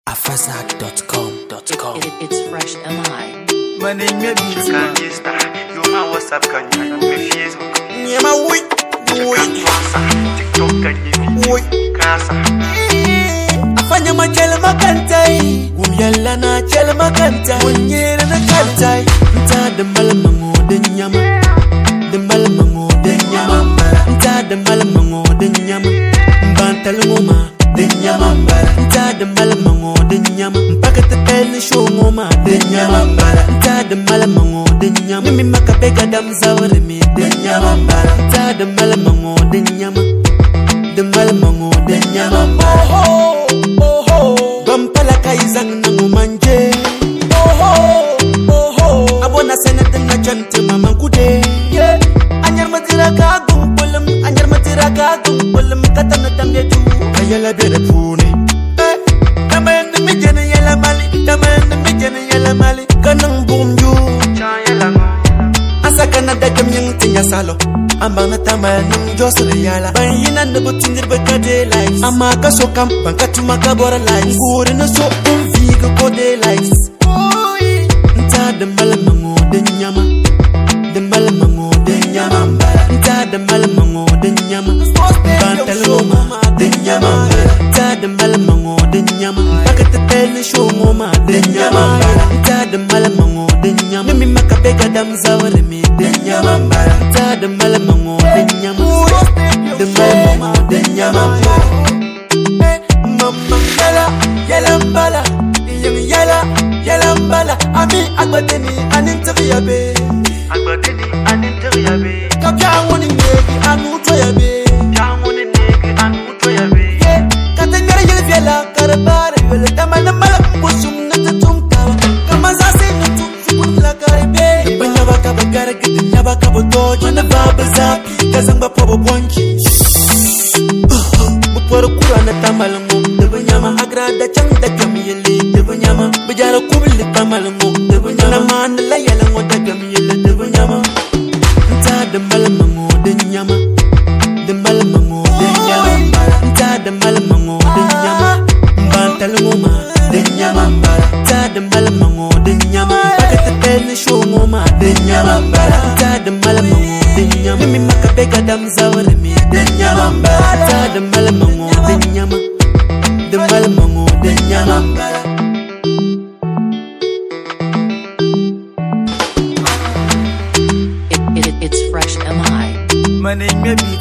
Afazak.com. It's fresh MI. My name may be You my WhatsApp can you my Facebook. Nyama wait. TikTok can you Kasa. Afanya machele makantai. Umyala na chele makantai. Unyere na kantai. Nta de malamango de nyama. De malamango de nyama. Nta de malamango de nyama. Bantalungoma de nyama. Nta de malamango de nyama. Mpakata tele shongoma de nyama. Nta de malamango de nyama. Mimi makabega damzawre mi de nyama. Nta de malamango de nyama. De malamango de nyama. Oh oh oh. Bampala kaizang nangu manje. Oh oh oh. Abona senete na chante mama kude. Yeah. Anyar matira ka gumpulam. Anyar matira ka gumpulam. Katana tamye tu. Ayala bere pune. Taman mi jene yala mali. Taman mi jene yala mali. Kanang bumju. Chayala. Asakana dagam yang tinya salo. Ambang na tamal nung josre yala. Ban yina nebo tindir bekade likes. Ama kaso kam banka tuma kabora likes. Ngure na so vigo kode likes. Nta de malamango de nyama. De malamango de nyama. Nta de malamango de nyama. Bantaloma de nyama. Nta de malamango de nyama. Bakata tele show ngoma de nyama. Nta de malamango de nyama. Mimi makabega damzawre mi de nyama. Nta de malamango de nyama. De malamango de nyama. Mama yala yala mbala. Yala mbala. Ami agbadeni aninteriabe. Agbadeni aninteriabe. Kapya woni negi anutoyabe. Jamuni negi anutoyabe. Katengere yele fiela karabare yele tamana mala busum natatumka. Kama zase nutu zukula karibe. Banya baka bagara kidinya baka botoji na baba zapi kazamba pobo bwanki. Buporo kurana tamalango debanyama agrada chanda kamiyele debanyama bijara kubili tamalango debanyama manala yala ngoda kamiyele debanyama. Nta de malamango de nyama. De malamango de nyama. Nta de malamango de nyama. Bantalungoma de nyama. Nta de malamango de nyama. Pakata tele shongoma de nyama. Nta de malamango de nyama. Mimi makabega damzawre mi de nyama. Nta de malamango de nyama. De malamango de nyama. It's fresh MI. My name may be